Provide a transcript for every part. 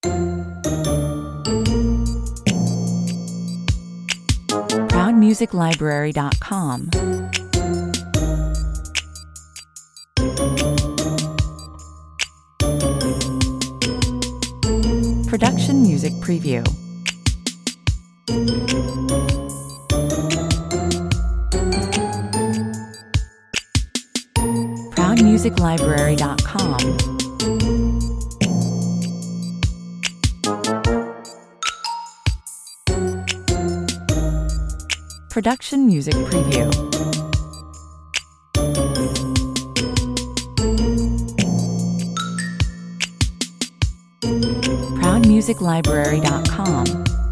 ProudMusicLibrary.com. Production Music Preview. ProudMusicLibrary.com. Production Music Preview. ProudMusicLibrary.com.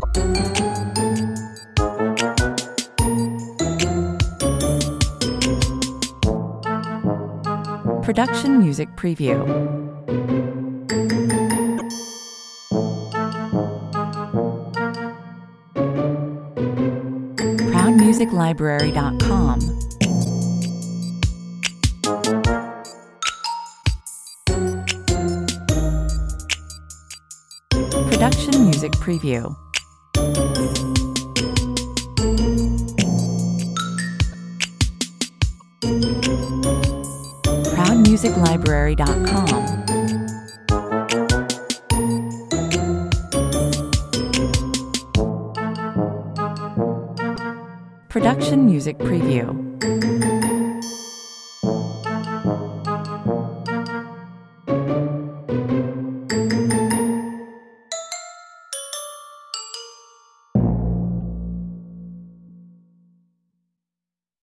Production Music Preview. ProudMusicLibrary.com. Production Music Preview. ProudMusicLibrary.com. Production Music Preview.